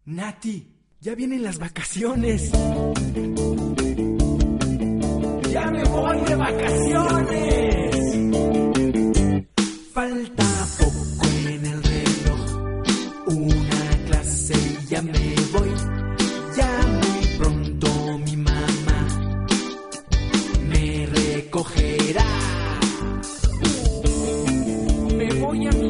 Nati, ya vienen las vacaciones. ¡Ya me voy de vacaciones! Falta poco en el reloj, una clase y ya me voy. Ya muy pronto mi mamá me recogerá. Me voy a